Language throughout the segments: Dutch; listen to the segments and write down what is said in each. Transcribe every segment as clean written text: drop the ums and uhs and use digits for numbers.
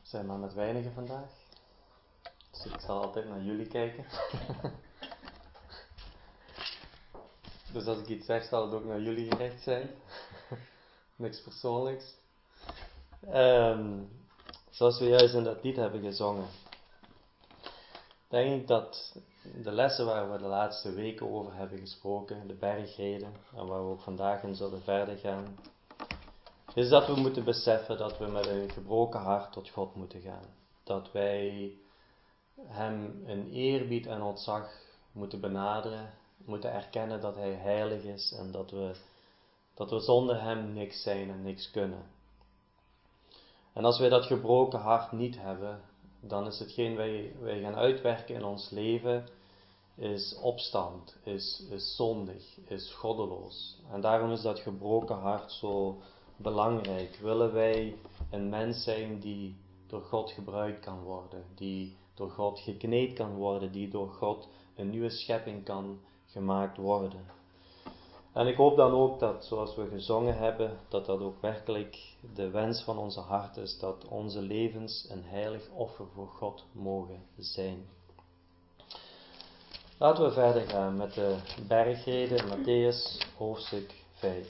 zijn maar met weinigen vandaag. Dus ik zal altijd naar jullie kijken. Dus als ik iets zeg, zal het ook naar jullie gericht zijn. Niks persoonlijks. Zoals we juist in dat lied hebben gezongen, denk ik dat de lessen waar we de laatste weken over hebben gesproken, de bergreden, en waar we ook vandaag in zullen verder gaan, is dat we moeten beseffen dat we met een gebroken hart tot God moeten gaan. Dat wij Hem in eerbied en ontzag moeten benaderen, moeten erkennen dat Hij heilig is en dat we zonder Hem niks zijn en niks kunnen. En als wij dat gebroken hart niet hebben, dan is hetgeen wij gaan uitwerken in ons leven, is opstand, is zondig, is goddeloos. En daarom is dat gebroken hart zo belangrijk. Willen wij een mens zijn die door God gebruikt kan worden, die door God gekneed kan worden, die door God een nieuwe schepping kan gemaakt worden. En ik hoop dan ook dat, zoals we gezongen hebben, dat ook werkelijk de wens van onze hart is, dat onze levens een heilig offer voor God mogen zijn. Laten we verder gaan met de bergreden, Mattheüs hoofdstuk 5.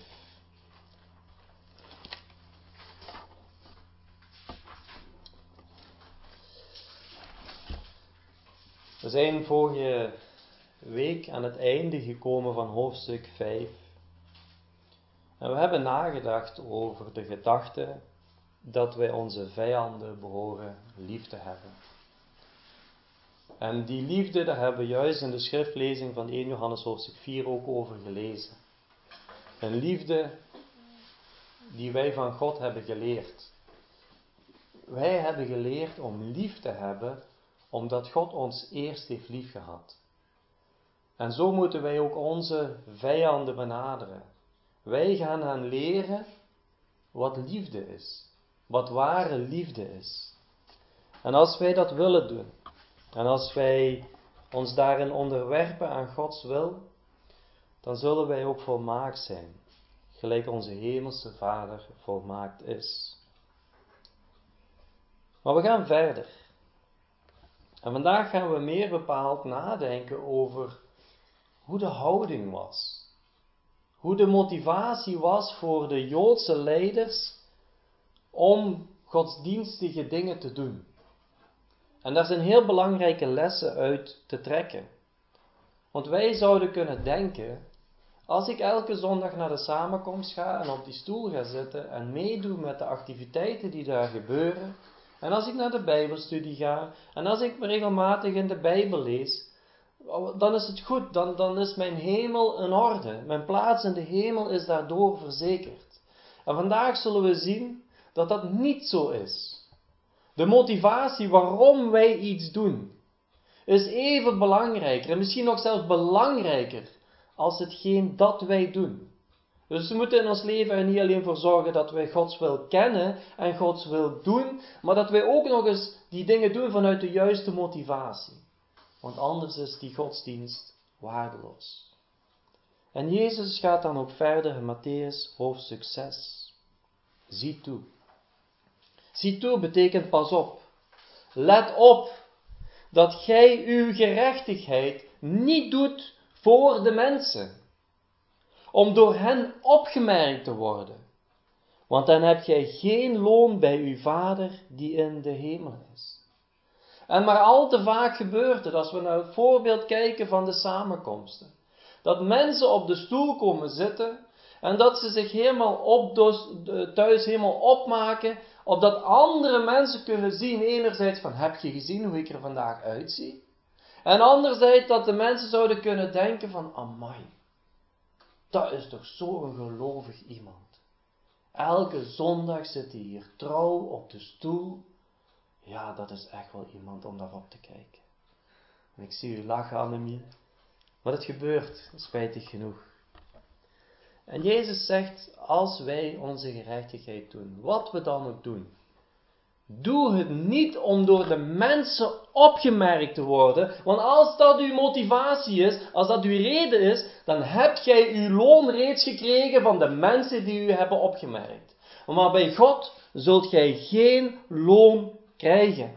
We zijn vorige week aan het einde gekomen van hoofdstuk 5. En we hebben nagedacht over de gedachte dat wij onze vijanden behoren lief te hebben. En die liefde, daar hebben we juist in de schriftlezing van 1 Johannes hoofdstuk 4 ook over gelezen. Een liefde die wij van God hebben geleerd. Wij hebben geleerd om lief te hebben, omdat God ons eerst heeft lief gehad. En zo moeten wij ook onze vijanden benaderen. Wij gaan hen leren wat liefde is. Wat ware liefde is. En als wij dat willen doen, en als wij ons daarin onderwerpen aan Gods wil, dan zullen wij ook volmaakt zijn, gelijk onze hemelse Vader volmaakt is. Maar we gaan verder. En vandaag gaan we meer bepaald nadenken over hoe de houding was. Hoe de motivatie was voor de Joodse leiders om godsdienstige dingen te doen. En daar zijn heel belangrijke lessen uit te trekken. Want wij zouden kunnen denken, als ik elke zondag naar de samenkomst ga en op die stoel ga zitten en meedoe met de activiteiten die daar gebeuren, en als ik naar de Bijbelstudie ga en als ik regelmatig in de Bijbel lees, dan is het goed, dan is mijn hemel in orde. Mijn plaats in de hemel is daardoor verzekerd. En vandaag zullen we zien dat dat niet zo is. De motivatie waarom wij iets doen, is even belangrijker en misschien nog zelfs belangrijker als hetgeen dat wij doen. Dus we moeten in ons leven er niet alleen voor zorgen dat wij Gods wil kennen en Gods wil doen, maar dat wij ook nog eens die dingen doen vanuit de juiste motivatie. Want anders is die godsdienst waardeloos. En Jezus gaat dan ook verder in Mattheüs hoofdstuk 6. Zie toe. Zie toe betekent pas op. Let op dat gij uw gerechtigheid niet doet voor de mensen, om door hen opgemerkt te worden. Want dan heb jij geen loon bij uw Vader die in de hemel is. En maar al te vaak gebeurt het, als we naar het voorbeeld kijken van de samenkomsten, dat mensen op de stoel komen zitten en dat ze zich thuis helemaal opmaken, opdat andere mensen kunnen zien, enerzijds van, heb je gezien hoe ik er vandaag uitzie? En anderzijds dat de mensen zouden kunnen denken van, amai, dat is toch zo'n gelovig iemand. Elke zondag zit hij hier trouw op de stoel. Ja, dat is echt wel iemand om daarop te kijken. En ik zie u lachen, Annemie. Maar het gebeurt, spijtig genoeg. En Jezus zegt, als wij onze gerechtigheid doen, wat we dan ook doen, doe het niet om door de mensen opgemerkt te worden. Want als dat uw motivatie is, als dat uw reden is, dan heb jij uw loon reeds gekregen van de mensen die u hebben opgemerkt. Maar bij God zult gij geen loon krijgen.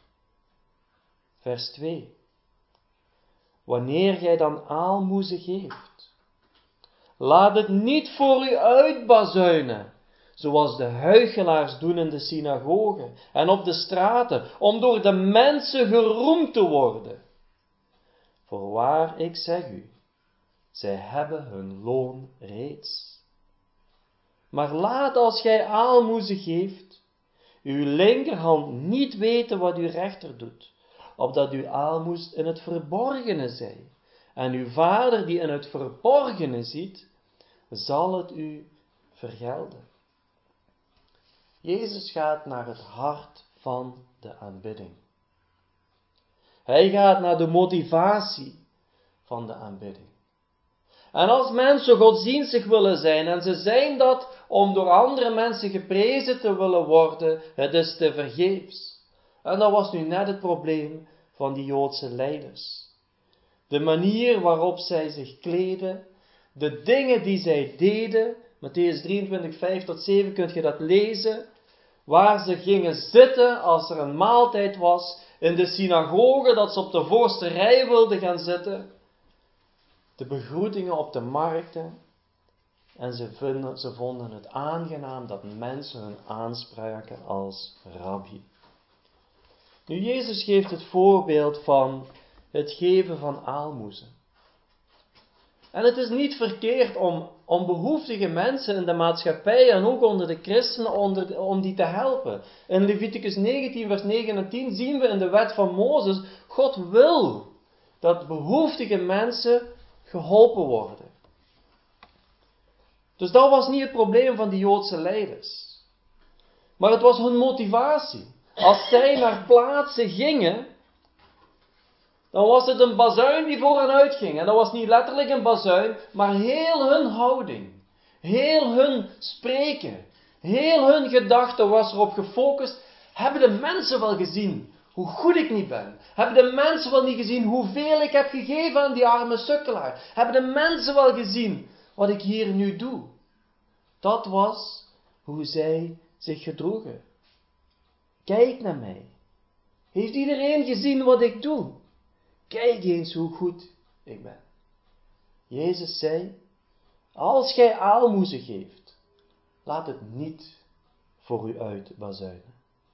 Vers 2. Wanneer gij dan aalmoezen geeft, laat het niet voor u uitbazuinen, zoals de huichelaars doen in de synagogen en op de straten, om door de mensen geroemd te worden. Voorwaar, ik zeg u, zij hebben hun loon reeds. Maar laat als gij aalmoezen geeft, uw linkerhand niet weten wat uw rechter doet, opdat uw aalmoes in het verborgene zij. En uw Vader die in het verborgene ziet, zal het u vergelden. Jezus gaat naar het hart van de aanbidding. Hij gaat naar de motivatie van de aanbidding. En als mensen godsdienstig willen zijn, en ze zijn dat om door andere mensen geprezen te willen worden, het is te vergeefs. En dat was nu net het probleem van die Joodse leiders. De manier waarop zij zich kleden, de dingen die zij deden, Mattheüs 23, 5 tot 7 kunt je dat lezen, waar ze gingen zitten als er een maaltijd was, in de synagoge, dat ze op de voorste rij wilden gaan zitten, de begroetingen op de markten, en ze vonden het aangenaam dat mensen hun aanspraken als rabbi. Nu, Jezus geeft het voorbeeld van het geven van aalmoezen. En het is niet verkeerd om behoeftige mensen in de maatschappij en ook onder de christenen om die te helpen. In Leviticus 19 vers 9 en 10 zien we in de wet van Mozes, God wil dat behoeftige mensen geholpen worden. Dus dat was niet het probleem van die Joodse leiders. Maar het was hun motivatie. Als zij naar plaatsen gingen, dan was het een bazuin die voor hen uitging. En dat was niet letterlijk een bazuin, maar heel hun houding, heel hun spreken, heel hun gedachten was erop gefocust. Hebben de mensen wel gezien hoe goed ik niet ben? Hebben de mensen wel niet gezien hoeveel ik heb gegeven aan die arme sukkelaar? Hebben de mensen wel gezien wat ik hier nu doe? Dat was hoe zij zich gedroegen. Kijk naar mij. Heeft iedereen gezien wat ik doe? Kijk eens hoe goed ik ben. Jezus zei, als gij aalmoezen geeft, laat het niet voor u uitbazuinen.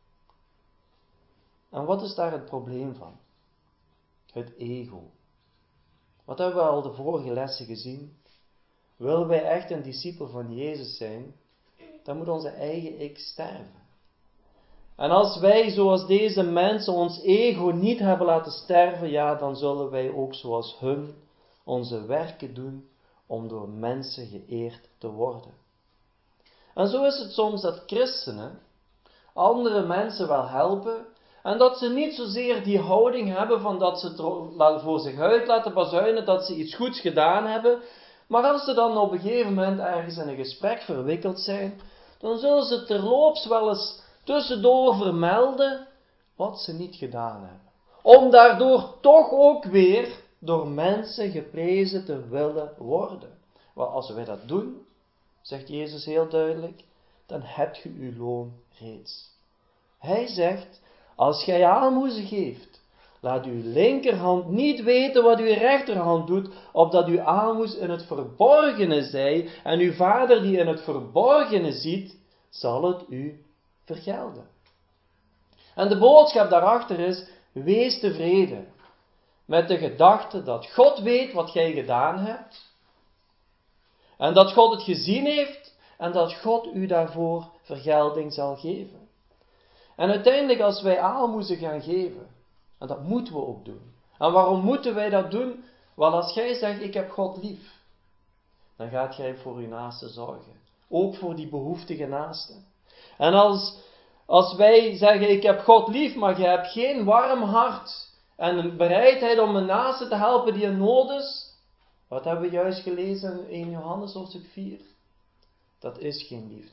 En wat is daar het probleem van? Het ego. Wat hebben we al de vorige lessen gezien? Willen wij echt een discipel van Jezus zijn, dan moet onze eigen ik sterven. En als wij zoals deze mensen ons ego niet hebben laten sterven, ja, dan zullen wij ook zoals hun onze werken doen om door mensen geëerd te worden. En zo is het soms dat christenen andere mensen wel helpen en dat ze niet zozeer die houding hebben van dat ze het voor zich uit laten bazuinen, dat ze iets goeds gedaan hebben, maar als ze dan op een gegeven moment ergens in een gesprek verwikkeld zijn, dan zullen ze terloops wel eens tussendoor vermelden wat ze niet gedaan hebben. Om daardoor toch ook weer door mensen geprezen te willen worden. Maar als wij dat doen, zegt Jezus heel duidelijk, dan hebt je uw loon reeds. Hij zegt, als gij aalmoezen geeft, laat uw linkerhand niet weten wat uw rechterhand doet, opdat uw aalmoes in het verborgene zij, en uw Vader die in het verborgene ziet, zal het u vergelden. En de boodschap daarachter is, wees tevreden met de gedachte dat God weet wat jij gedaan hebt, en dat God het gezien heeft, en dat God u daarvoor vergelding zal geven. En uiteindelijk als wij aalmoezen gaan geven, en dat moeten we ook doen. En waarom moeten wij dat doen? Wel, als jij zegt, ik heb God lief, dan gaat jij voor uw naaste zorgen. Ook voor die behoeftige naaste. En als wij zeggen, ik heb God lief, maar je hebt geen warm hart en een bereidheid om een naaste te helpen die in nood is, wat hebben we juist gelezen in 1 Johannes hoofdstuk 4? Dat is geen liefde.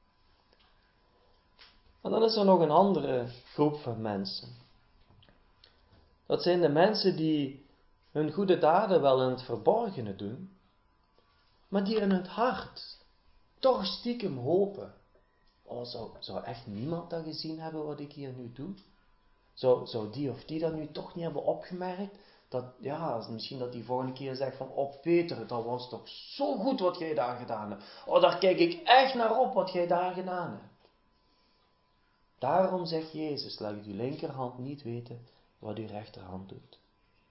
En dan is er nog een andere groep van mensen. Dat zijn de mensen die hun goede daden wel in het verborgene doen, maar die in het hart toch stiekem hopen oh, zou echt niemand dat gezien hebben wat ik hier nu doe? Zou die of die dat nu toch niet hebben opgemerkt? Misschien dat die volgende keer zegt van, oh Peter, dat was toch zo goed wat jij daar gedaan hebt. Oh, daar kijk ik echt naar op wat jij daar gedaan hebt. Daarom zegt Jezus, laat uw linkerhand niet weten wat uw rechterhand doet.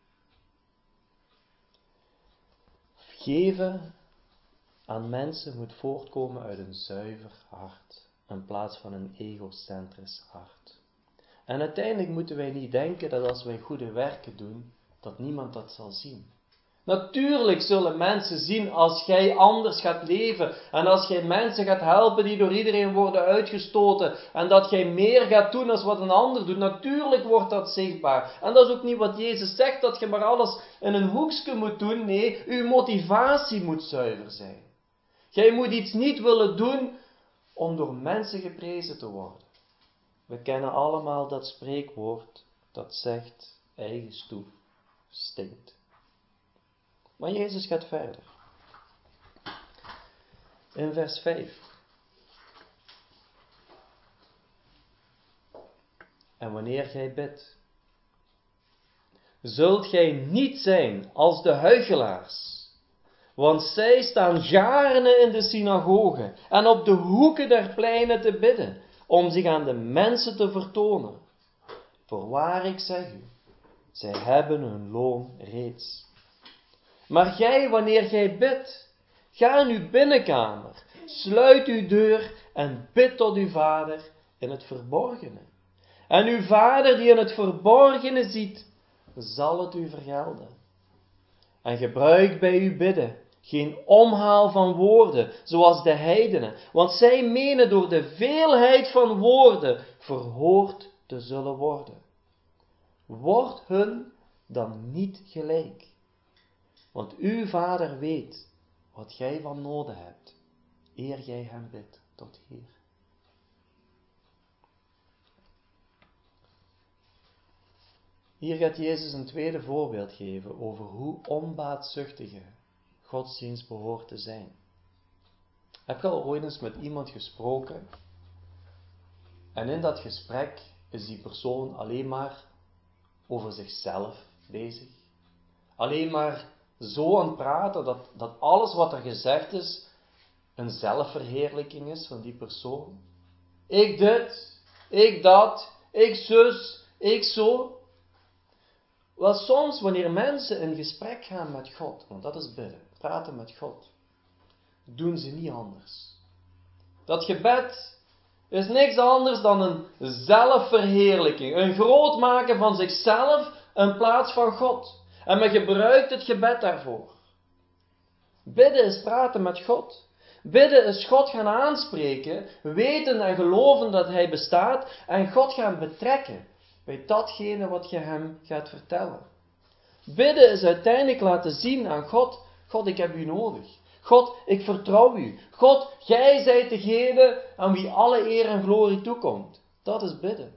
Geven aan mensen moet voortkomen uit een zuiver hart, in plaats van een egocentrisch hart. En uiteindelijk moeten wij niet denken dat als wij goede werken doen, dat niemand dat zal zien. Natuurlijk zullen mensen zien als jij anders gaat leven en als jij mensen gaat helpen die door iedereen worden uitgestoten en dat jij meer gaat doen als wat een ander doet. Natuurlijk wordt dat zichtbaar. En dat is ook niet wat Jezus zegt, dat je maar alles in een hoekje moet doen. Nee, uw motivatie moet zuiver zijn. Jij moet iets niet willen doen om door mensen geprezen te worden. We kennen allemaal dat spreekwoord dat zegt, eigen stoep stinkt. Maar Jezus gaat verder. In vers 5. En wanneer gij bidt, zult gij niet zijn als de huichelaars, want zij staan gaarne in de synagogen en op de hoeken der pleinen te bidden, om zich aan de mensen te vertonen. Voorwaar ik zeg u, zij hebben hun loon reeds. Maar gij, wanneer gij bidt, ga in uw binnenkamer, sluit uw deur en bid tot uw Vader in het verborgene. En uw Vader die in het verborgene ziet, zal het u vergelden. En gebruik bij uw bidden geen omhaal van woorden, zoals de heidenen, want zij menen door de veelheid van woorden verhoord te zullen worden. Word hun dan niet gelijk. Want uw Vader weet wat gij van noden hebt, eer gij hem bidt tot hier. Hier gaat Jezus een tweede voorbeeld geven over hoe onbaatzuchtige godsdienst behoort te zijn. Heb je al ooit eens met iemand gesproken en in dat gesprek is die persoon alleen maar over zichzelf bezig? Alleen maar zo aan het praten dat alles wat er gezegd is een zelfverheerlijking is van die persoon. Ik dit, ik dat, ik zus, ik zo. Wel, soms wanneer mensen in gesprek gaan met God, want dat is bidden, praten met God, doen ze niet anders. Dat gebed is niks anders dan een zelfverheerlijking, een groot maken van zichzelf in plaats van God. En men gebruikt het gebed daarvoor. Bidden is praten met God. Bidden is God gaan aanspreken, weten en geloven dat Hij bestaat en God gaan betrekken bij datgene wat je Hem gaat vertellen. Bidden is uiteindelijk laten zien aan God, God, ik heb U nodig. God, ik vertrouw U. God, Gij zijt degene aan wie alle eer en glorie toekomt. Dat is bidden.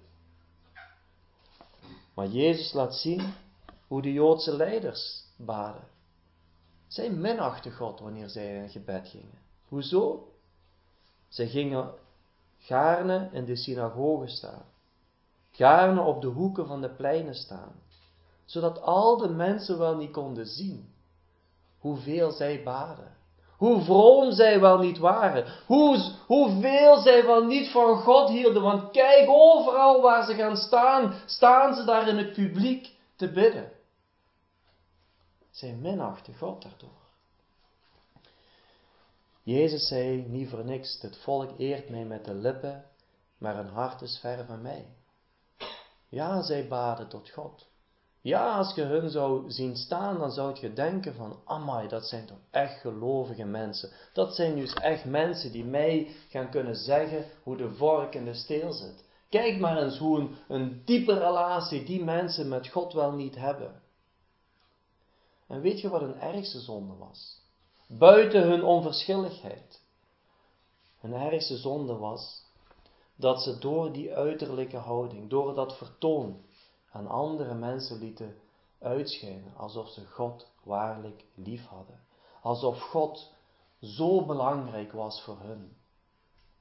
Maar Jezus laat zien hoe de Joodse leiders baden. Zij minachten God wanneer zij in gebed gingen. Hoezo? Zij gingen gaarne in de synagogen staan. Gaarne op de hoeken van de pleinen staan. Zodat al de mensen wel niet konden zien hoeveel zij baden. Hoe vroom zij wel niet waren. Hoeveel zij wel niet van God hielden. Want kijk, overal waar ze gaan staan, staan ze daar in het publiek te bidden. Zij minachten God daardoor. Jezus zei niet voor niks, dit volk eert mij met de lippen, maar hun hart is ver van mij. Ja, zij baden tot God. Ja, als je hun zou zien staan, dan zou je denken van, amai, dat zijn toch echt gelovige mensen. Dat zijn dus echt mensen die mij gaan kunnen zeggen hoe de vork in de steel zit. Kijk maar eens hoe een diepe relatie die mensen met God wel niet hebben. En weet je wat hun ergste zonde was? Buiten hun onverschilligheid. Hun ergste zonde was dat ze door die uiterlijke houding, door dat vertoon, aan andere mensen lieten uitschijnen alsof ze God waarlijk lief hadden. Alsof God zo belangrijk was voor hun.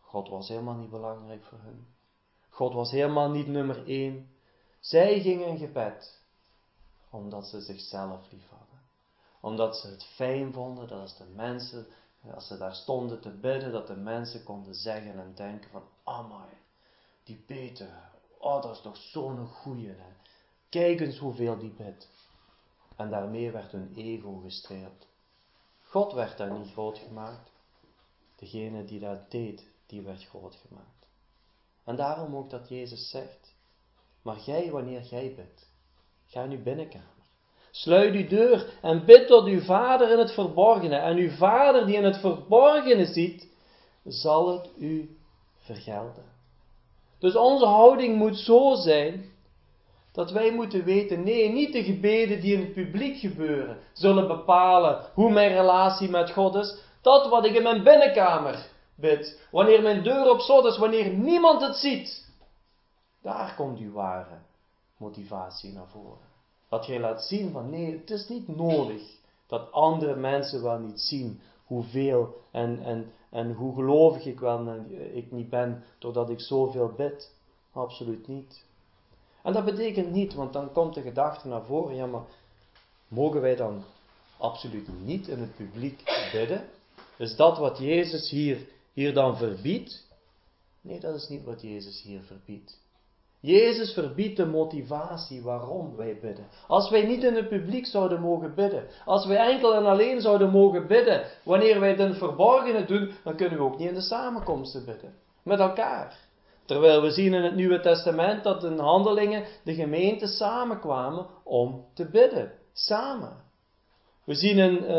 God was helemaal niet belangrijk voor hun. God was helemaal niet nummer 1. Zij gingen in gebed omdat ze zichzelf lief hadden. Omdat ze het fijn vonden dat als de mensen, als ze daar stonden te bidden, dat de mensen konden zeggen en denken van, amai, die Peter, oh dat is toch zo'n goeie. Hè? Kijk eens hoeveel die bidt. En daarmee werd hun ego gestreeld. God werd daar niet groot gemaakt. Degene die dat deed, die werd groot gemaakt. En daarom ook dat Jezus zegt, maar jij, wanneer jij bidt, ga in uw binnenkamer. Sluit uw deur en bid tot uw Vader in het verborgene. En uw Vader die in het verborgene ziet, zal het u vergelden. Dus onze houding moet zo zijn, dat wij moeten weten, nee, niet de gebeden die in het publiek gebeuren, zullen bepalen hoe mijn relatie met God is. Dat wat ik in mijn binnenkamer bid, wanneer mijn deur op slot is, wanneer niemand het ziet, daar komt uw ware motivatie naar voren. Dat jij laat zien van nee, het is niet nodig dat andere mensen wel niet zien hoeveel en hoe gelovig ik niet ben doordat ik zoveel bid. Absoluut niet. En dat betekent niet, want dan komt de gedachte naar voren, ja maar mogen wij dan absoluut niet in het publiek bidden? Is dat wat Jezus hier dan verbiedt? Nee, dat is niet wat Jezus hier verbiedt. Jezus verbiedt de motivatie waarom wij bidden. Als wij niet in het publiek zouden mogen bidden, als wij enkel en alleen zouden mogen bidden, wanneer wij het in het verborgene doen, dan kunnen we ook niet in de samenkomsten bidden. Met elkaar. Terwijl we zien in het Nieuwe Testament dat in Handelingen de gemeenten samenkwamen om te bidden. Samen. We zien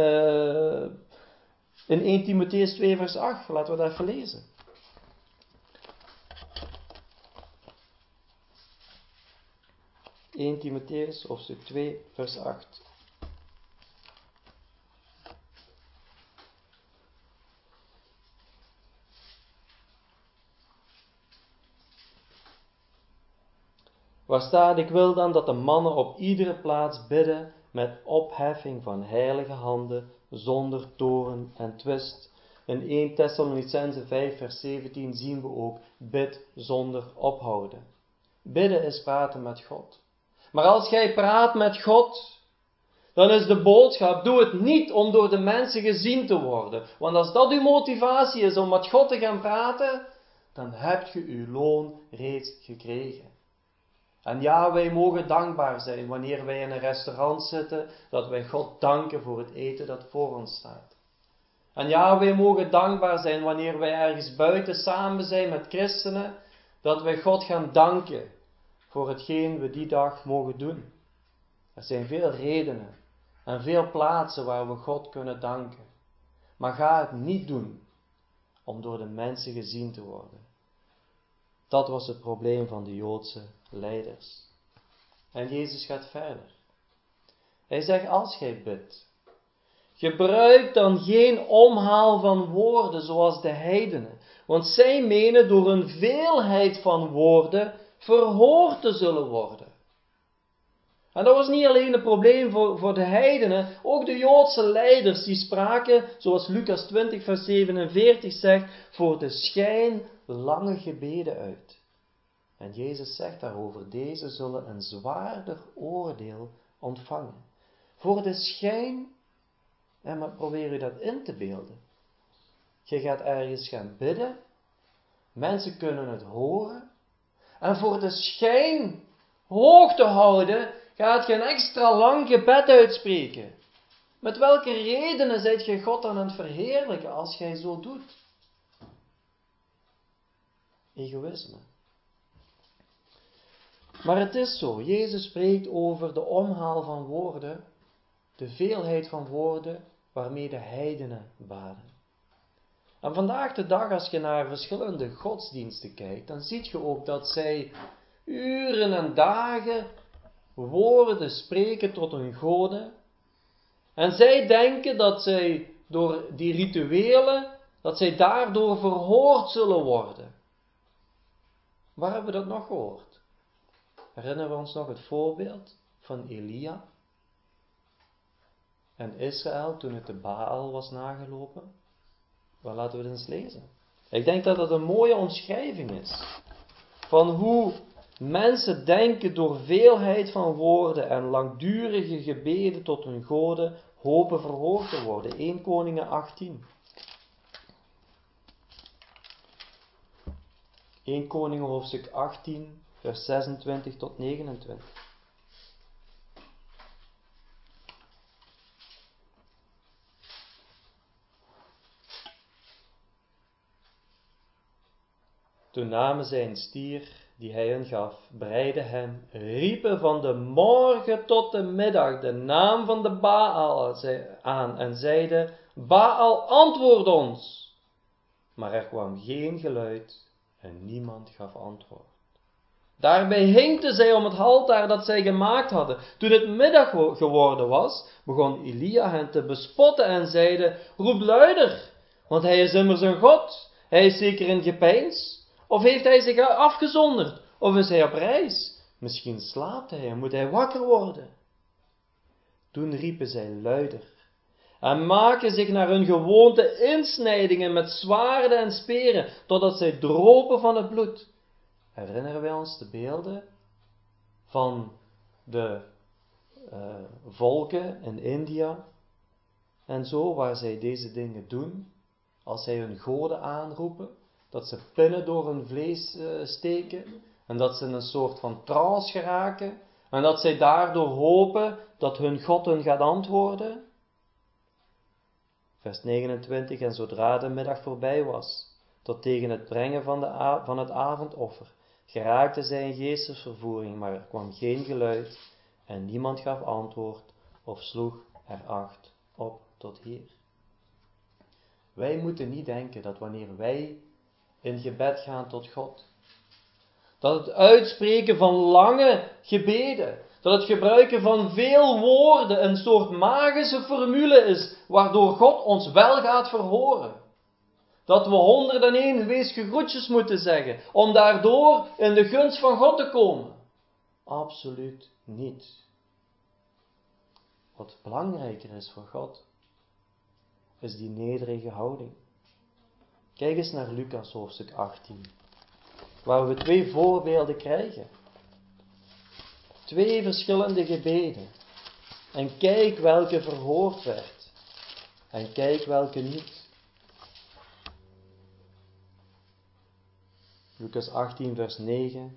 in 1 Timotheüs 2 vers 8. Laten we dat even lezen. 1 Timotheüs hoofdstuk 2 vers 8. Waar staat, ik wil dan dat de mannen op iedere plaats bidden met opheffing van heilige handen, zonder toorn en twist. In 1 Thessalonicenzen 5 vers 17 zien we ook, bid zonder ophouden. Bidden is praten met God. Maar als jij praat met God, dan is de boodschap, doe het niet om door de mensen gezien te worden. Want als dat uw motivatie is om met God te gaan praten, dan heb je uw loon reeds gekregen. En ja, wij mogen dankbaar zijn wanneer wij in een restaurant zitten, dat wij God danken voor het eten dat voor ons staat. En ja, wij mogen dankbaar zijn wanneer wij ergens buiten samen zijn met christenen, dat wij God gaan danken voor hetgeen we die dag mogen doen. Er zijn veel redenen en veel plaatsen waar we God kunnen danken. Maar ga het niet doen om door de mensen gezien te worden. Dat was het probleem van de Joodse leiders. En Jezus gaat verder. Hij zegt, als gij bidt, gebruik dan geen omhaal van woorden zoals de heidenen. Want zij menen door een veelheid van woorden verhoord te zullen worden. En dat was niet alleen een probleem voor de heidenen, ook de Joodse leiders die spraken, zoals Lucas 20 vers 47 zegt, voor de schijn lange gebeden uit. En Jezus zegt daarover, deze zullen een zwaarder oordeel ontvangen. Voor de schijn, en maar probeer u dat in te beelden. Je gaat ergens gaan bidden, mensen kunnen het horen, en voor de schijn hoog te houden, gaat je een extra lang gebed uitspreken. Met welke redenen zijt je God aan het verheerlijken als jij zo doet? Egoïsme. Maar het is zo, Jezus spreekt over de omhaal van woorden, de veelheid van woorden waarmee de heidenen baden. En vandaag de dag, als je naar verschillende godsdiensten kijkt, dan zie je ook dat zij uren en dagen woorden spreken tot hun goden. En zij denken dat zij door die rituelen, dat zij daardoor verhoord zullen worden. Waar hebben we dat nog gehoord? Herinneren we ons nog het voorbeeld van Elia en Israël toen het de Baal was nagelopen? Wel, laten we het eens lezen. Ik denk dat het een mooie omschrijving is van hoe mensen denken door veelheid van woorden en langdurige gebeden tot hun goden hopen verhoord te worden. 1 Koningen 18. 1 Koningen hoofdstuk 18, vers 26 tot 29. Toen namen zij een stier die hij hun gaf, breidden hem, riepen van de morgen tot de middag de naam van de Baal aan en zeiden: Baal, antwoord ons! Maar er kwam geen geluid en niemand gaf antwoord. Daarbij hinkten zij om het altaar dat zij gemaakt hadden. Toen het middag geworden was, begon Elia hen te bespotten en zeide: Roep luider, want hij is immers een God. Hij is zeker in gepeins. Of heeft hij zich afgezonderd? Of is hij op reis? Misschien slaapt hij en moet hij wakker worden. Toen riepen zij luider en maakten zich naar hun gewoonte insnijdingen met zwaarden en speren, totdat zij dropen van het bloed. Herinneren wij ons de beelden van de volken in India en zo, waar zij deze dingen doen, als zij hun goden aanroepen, dat ze pinnen door hun vlees steken en dat ze in een soort van trance geraken en dat zij daardoor hopen dat hun God hun gaat antwoorden. Vers 29, en zodra de middag voorbij was, tot tegen het brengen van het avondoffer, geraakten zij in geestesvervoering, maar er kwam geen geluid en niemand gaf antwoord of sloeg er acht op tot hier. Wij moeten niet denken dat wanneer wij in gebed gaan tot God, dat het uitspreken van lange gebeden, dat het gebruiken van veel woorden een soort magische formule is, waardoor God ons wel gaat verhoren. Dat we 101 weesgegroetjes moeten zeggen, om daardoor in de gunst van God te komen. Absoluut niet. Wat belangrijker is voor God, is die nederige houding. Kijk eens naar Lucas hoofdstuk 18, waar we 2 voorbeelden krijgen. 2 verschillende gebeden. En kijk welke verhoord werd. En kijk welke niet. Lucas 18 vers 9.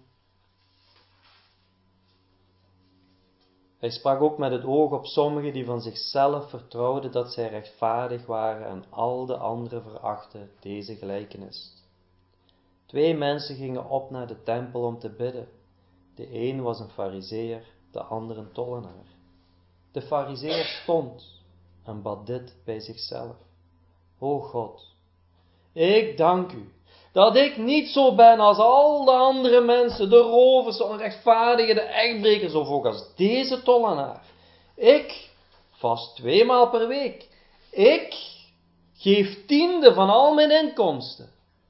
Hij sprak ook met het oog op sommigen die van zichzelf vertrouwden dat zij rechtvaardig waren en al de anderen verachten deze gelijkenis. 2 mensen gingen op naar de tempel om te bidden. De een was een farizeeër, de ander een tollenaar. De farizeeër stond en bad dit bij zichzelf: O God, ik dank u dat ik niet zo ben als al de andere mensen, de rovers, de onrechtvaardigen, de echtbrekers of ook als deze tollenaar. Ik vast 2 maal per week. Ik geef 10e van al mijn inkomsten.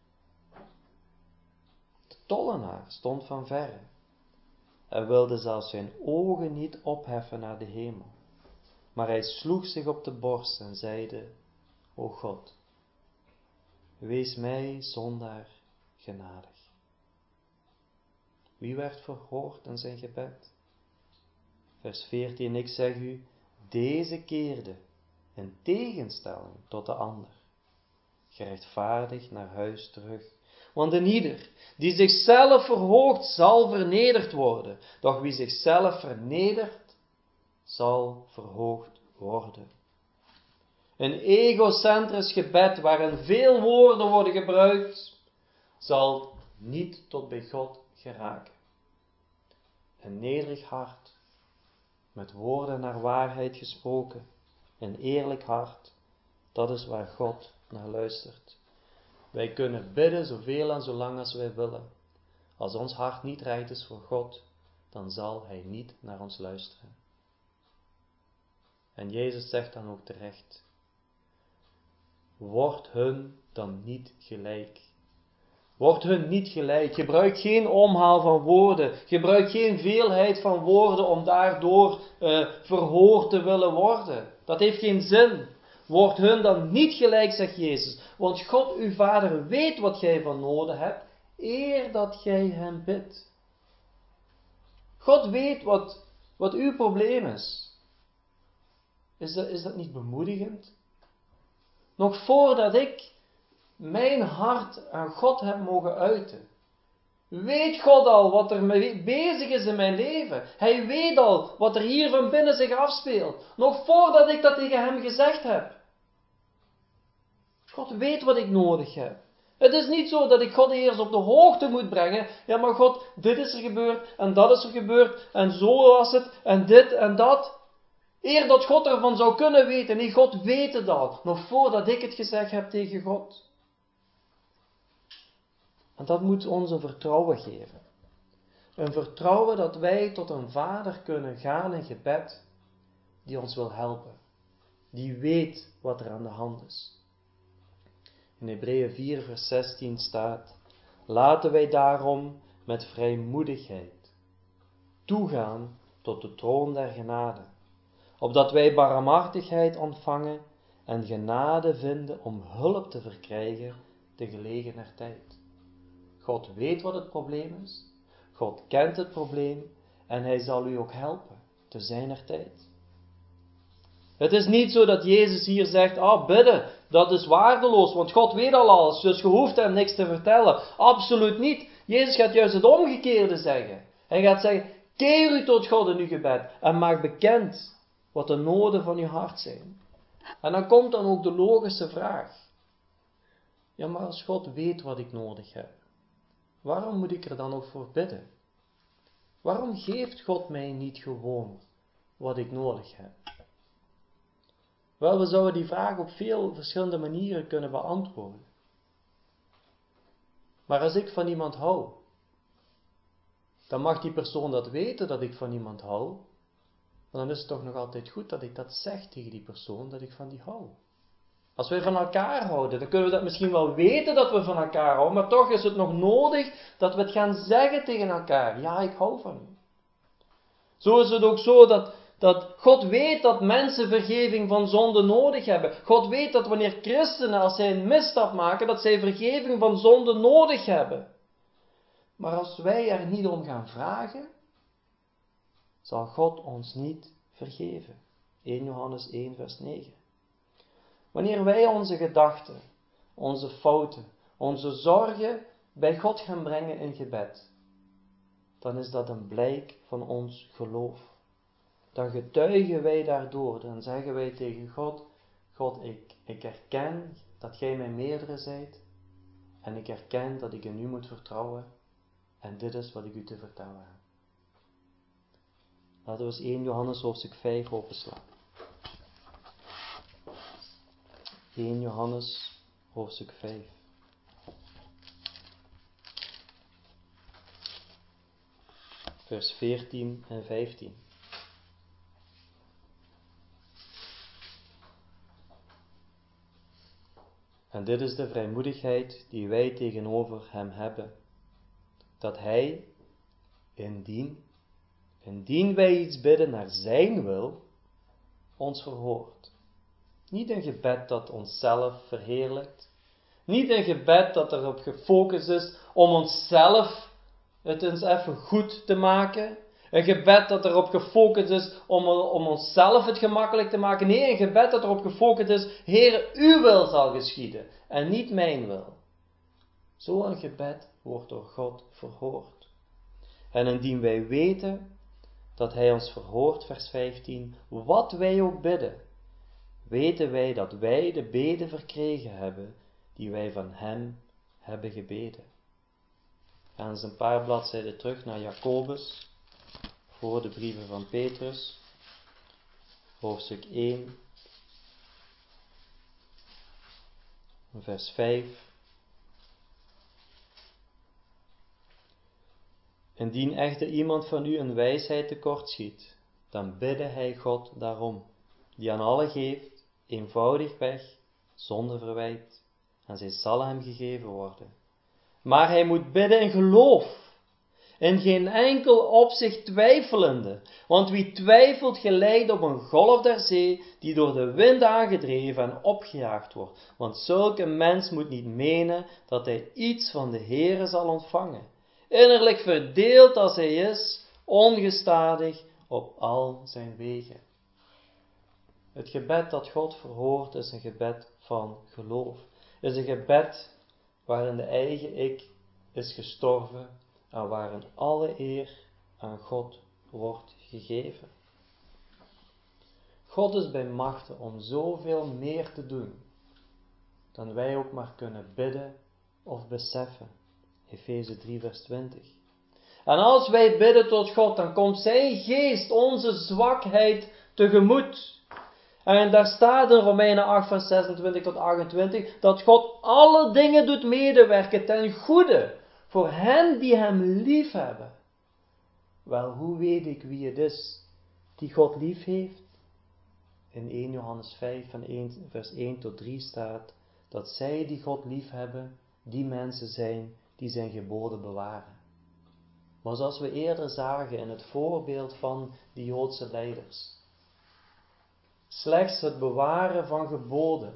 De tollenaar stond van verre en wilde zelfs zijn ogen niet opheffen naar de hemel. Maar hij sloeg zich op de borst en zeide: O God, wees mij zondaar genadig. Wie werd verhoord in zijn gebed? Vers 14, ik zeg u, deze keerde in tegenstelling tot de ander gerechtvaardigd naar huis terug. Want een ieder die zichzelf verhoogt, zal vernederd worden. Doch wie zichzelf vernedert, zal verhoogd worden. Een egocentrisch gebed waarin veel woorden worden gebruikt, zal niet tot bij God geraken. Een nederig hart, met woorden naar waarheid gesproken, een eerlijk hart, dat is waar God naar luistert. Wij kunnen bidden zoveel en zolang als wij willen. Als ons hart niet recht is voor God, dan zal Hij niet naar ons luisteren. En Jezus zegt dan ook terecht: word hun dan niet gelijk. Word hun niet gelijk. Gebruik geen omhaal van woorden. Gebruik geen veelheid van woorden om daardoor verhoord te willen worden. Dat heeft geen zin. wordt hun dan niet gelijk, zegt Jezus. Want God, uw Vader, weet wat gij van noden hebt, eer dat gij hem bidt. God weet wat uw probleem is. Is dat niet bemoedigend? Nog voordat ik mijn hart aan God heb mogen uiten, weet God al wat er bezig is in mijn leven. Hij weet al wat er hier van binnen zich afspeelt. Nog voordat ik dat tegen hem gezegd heb. God weet wat ik nodig heb. Het is niet zo dat ik God eerst op de hoogte moet brengen. Ja, maar God, dit is er gebeurd en dat is er gebeurd en zo was het en dit en dat. Eer dat God ervan zou kunnen weten. Nee, God weet het al. Nog voordat ik het gezegd heb tegen God. En dat moet ons een vertrouwen geven. Een vertrouwen dat wij tot een Vader kunnen gaan in gebed, die ons wil helpen. Die weet wat er aan de hand is. In Hebreeën 4 vers 16 staat: laten wij daarom met vrijmoedigheid toegaan tot de troon der genade, opdat wij barmhartigheid ontvangen en genade vinden om hulp te verkrijgen te gelegener tijd. God weet wat het probleem is. God kent het probleem en hij zal u ook helpen te zijner tijd. Het is niet zo dat Jezus hier zegt, bidden, dat is waardeloos, want God weet al alles, dus je hoeft hem niks te vertellen. Absoluut niet. Jezus gaat juist het omgekeerde zeggen. Hij gaat zeggen, keer u tot God in uw gebed en maak bekend wat de noden van uw hart zijn. En dan komt dan ook de logische vraag. Ja, maar als God weet wat ik nodig heb, waarom moet ik er dan ook voor bidden? Waarom geeft God mij niet gewoon wat ik nodig heb? Wel, we zouden die vraag op veel verschillende manieren kunnen beantwoorden. Maar als ik van iemand hou, dan mag die persoon dat weten dat ik van iemand hou. Maar dan is het toch nog altijd goed dat ik dat zeg tegen die persoon, dat ik van die hou. Als wij van elkaar houden, dan kunnen we dat misschien wel weten dat we van elkaar houden, maar toch is het nog nodig dat we het gaan zeggen tegen elkaar. Ja, ik hou van u. Zo is het ook zo dat God weet dat mensen vergeving van zonde nodig hebben. God weet dat wanneer christenen, als zij een misstap maken, dat zij vergeving van zonde nodig hebben. Maar als wij er niet om gaan vragen, zal God ons niet vergeven. 1 Johannes 1 vers 9. Wanneer wij onze gedachten, onze fouten, onze zorgen bij God gaan brengen in gebed, dan is dat een blijk van ons geloof. Dan getuigen wij daardoor, dan zeggen wij tegen God, God, ik erken dat jij mijn meerdere zijt en ik erken dat ik in u moet vertrouwen en dit is wat ik u te vertellen heb. Laten we eens 1 Johannes hoofdstuk 5 openslaan. 1 Johannes hoofdstuk 5. Vers 14 en 15. En dit is de vrijmoedigheid die wij tegenover hem hebben. Dat hij, indien wij iets bidden naar zijn wil, ons verhoort. Niet een gebed dat onszelf verheerlijkt. Niet een gebed dat erop gefocust is om onszelf het eens even goed te maken. Een gebed dat erop gefocust is om onszelf het gemakkelijk te maken. Nee, een gebed dat erop gefocust is, Heere, uw wil zal geschieden en niet mijn wil. Zo'n gebed wordt door God verhoord. En indien wij weten dat hij ons verhoort, vers 15, wat wij ook bidden, weten wij dat wij de bede verkregen hebben die wij van hem hebben gebeden. Gaan eens een paar bladzijden terug naar Jacobus, voor de brieven van Petrus, hoofdstuk 1, vers 5. Indien echter iemand van u een wijsheid tekortschiet, dan bidde hij God daarom, die aan allen geeft, eenvoudigweg, zonder verwijt, en zij zal hem gegeven worden. Maar hij moet bidden in geloof, in geen enkel opzicht twijfelende. Want wie twijfelt gelijkt op een golf der zee, die door de wind aangedreven en opgejaagd wordt. Want zulke mens moet niet menen dat hij iets van de Heere zal ontvangen. Innerlijk verdeeld als hij is, ongestadig op al zijn wegen. Het gebed dat God verhoort is een gebed van geloof. Is een gebed waarin de eigen ik is gestorven en waarin alle eer aan God wordt gegeven. God is bij machte om zoveel meer te doen dan wij ook maar kunnen bidden of beseffen. Efeze 3 vers 20. En als wij bidden tot God, dan komt zijn geest onze zwakheid tegemoet. En daar staat in Romeinen 8 vers 26 tot 28 dat God alle dingen doet medewerken ten goede voor hen die hem lief hebben. Wel, hoe weet ik wie het is die God lief heeft? In 1 Johannes 5 van vers 1 tot 3 staat dat zij die God lief hebben, die mensen zijn die zijn geboden bewaren. Maar zoals we eerder zagen in het voorbeeld van die Joodse leiders, slechts het bewaren van geboden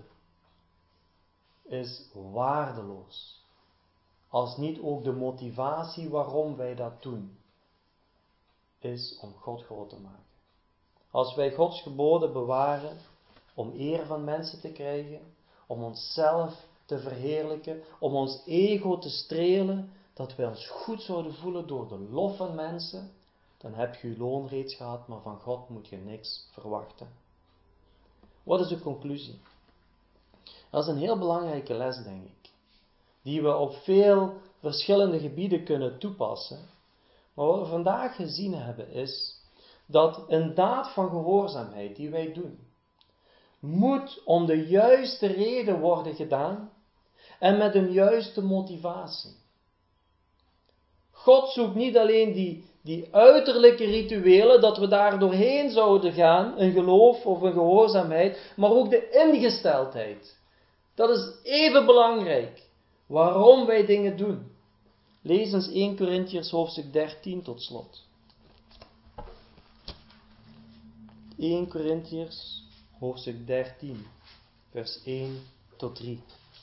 is waardeloos, als niet ook de motivatie waarom wij dat doen, is om God groot te maken. Als wij Gods geboden bewaren om eer van mensen te krijgen, om onszelf te verheerlijken, om ons ego te strelen, dat wij ons goed zouden voelen door de lof van mensen, dan heb je je loon reeds gehad, maar van God moet je niks verwachten. Wat is de conclusie? Dat is een heel belangrijke les, denk ik, die we op veel verschillende gebieden kunnen toepassen. Maar wat we vandaag gezien hebben is dat een daad van gehoorzaamheid die wij doen, moet om de juiste reden worden gedaan en met een juiste motivatie. God zoekt niet alleen die uiterlijke rituelen, dat we daar doorheen zouden gaan, een geloof of een gehoorzaamheid, maar ook de ingesteldheid. Dat is even belangrijk, waarom wij dingen doen. Lees eens 1 Korintiërs hoofdstuk 13 tot slot. 1 Korintiërs hoofdstuk 13, vers 1 tot 3.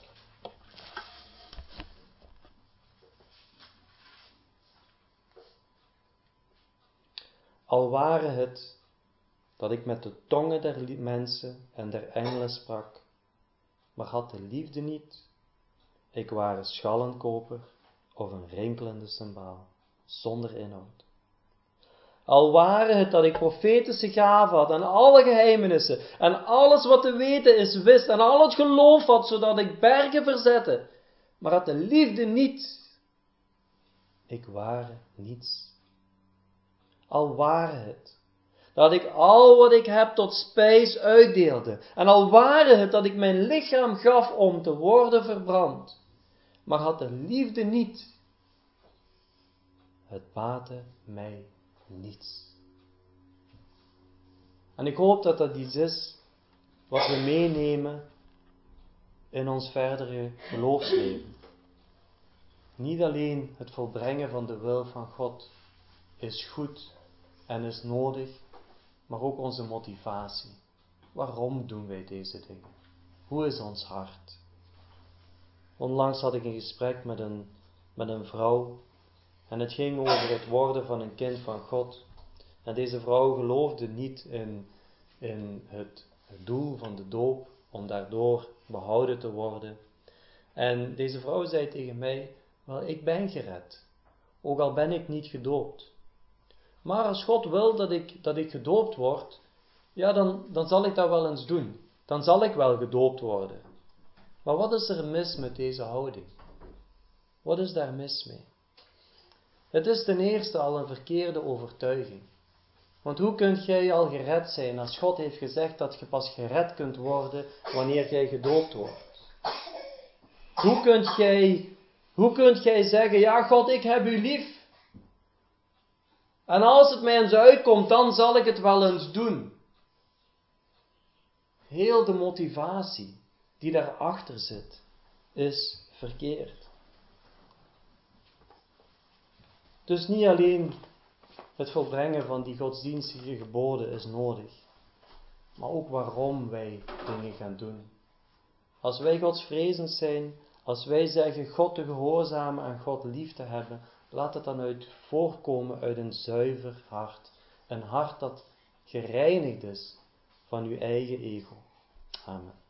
Al ware het dat ik met de tongen der mensen en der engelen sprak, maar had de liefde niet, ik ware schallenkoper of een rinkelende cymbaal, zonder inhoud. Al ware het dat ik profetische gaven had en alle geheimenissen en alles wat te weten is wist en al het geloof had, zodat ik bergen verzette, maar had de liefde niet, ik ware niets. Al ware het dat ik al wat ik heb tot spijs uitdeelde, en al ware het dat ik mijn lichaam gaf om te worden verbrand, maar had de liefde niet, het baatte mij niets. En ik hoop dat dat iets is wat we meenemen in ons verdere geloofsleven. Niet alleen het volbrengen van de wil van God is goed en is nodig, maar ook onze motivatie. Waarom doen wij deze dingen? Hoe is ons hart? Onlangs had ik een gesprek met een vrouw en het ging over het worden van een kind van God. En deze vrouw geloofde niet in het doel van de doop, om daardoor behouden te worden. En deze vrouw zei tegen mij, wel, ik ben gered, ook al ben ik niet gedoopt. Maar als God wil dat ik gedoopt word, ja, dan zal ik dat wel eens doen. Dan zal ik wel gedoopt worden. Maar wat is er mis met deze houding? Wat is daar mis mee? Het is ten eerste al een verkeerde overtuiging. Want hoe kunt jij al gered zijn als God heeft gezegd dat je pas gered kunt worden wanneer jij gedoopt wordt? Hoe kunt jij zeggen, ja God, ik heb u lief. En als het mij eens uitkomt, dan zal ik het wel eens doen. Heel de motivatie die daarachter zit, is verkeerd. Dus niet alleen het volbrengen van die godsdienstige geboden is nodig, maar ook waarom wij dingen gaan doen. Als wij godsvrezend zijn, als wij zeggen God te gehoorzamen en God lief te hebben, laat het dan voorkomen uit een zuiver hart. Een hart dat gereinigd is van uw eigen ego. Amen.